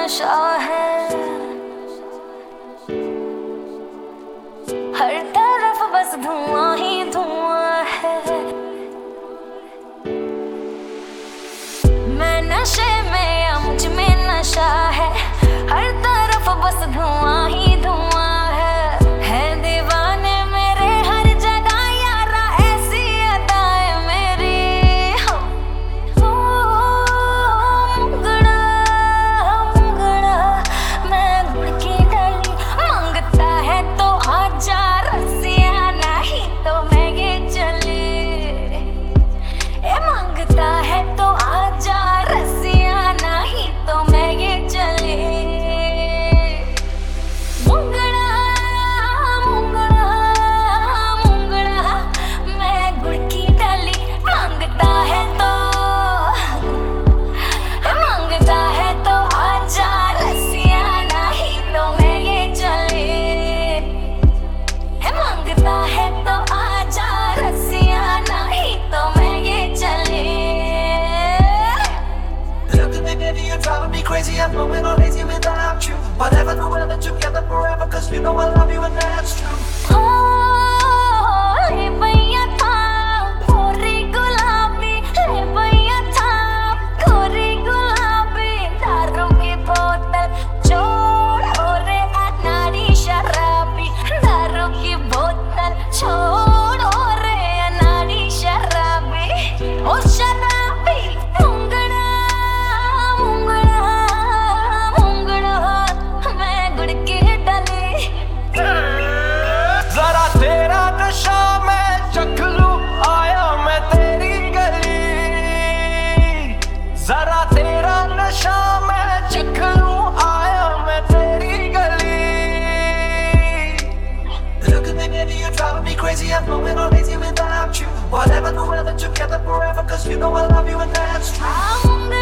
नशा है, हर तरफ बस धुआं ही धुआं है। मैं नशे में या मुझ में नशा है, हर तरफ बस धुआं ही धुआं है दीवाने मेरे हर जगह यारा, ऐसी अदाएं मेरी। मुंगड़ा मुंगड़ा मैं गुड़ की डाली, मांगता है तो आजा रसिया, नहीं तो मैं ये चली। ए मांगता है तो आजा रसिया, नहीं तो मैं ये चली। मुंगड़ा मुंगड़ा मुंगड़ा मैं गुड़ की डाली, मांगता है तो आजा रसिया, नहीं तो मैं ये चली। मांगता है तो आजा रसिया, नहीं तो मैं ये चली। Look at me, baby, you're driving me crazy. I'm going on lazy without you. Whatever the weather, together forever, cause you know I love you and that's true. ले भैया था गोरी गुलाबी, ले भैया था गोरी गुलाबी, दारू की बोतल छोड़ो रे अनाड़ी शराबी, दारू की बोतल छोड़ो रे अनाड़ी शराबी। ओ शराबी मुंगड़ा मुंगड़ा मुंगड़ा मैं गुड़ की डाली। जरा तेरा नशा मैं चख लूं, आया मैं तेरी गली। जरा तेरा नशा मैं चख लूं, आया मैं तेरी गली। Look at me, baby, you're driving me crazy. I'm going on lazy without you. Whatever the weather, together forever, cause you know I love you and that's true.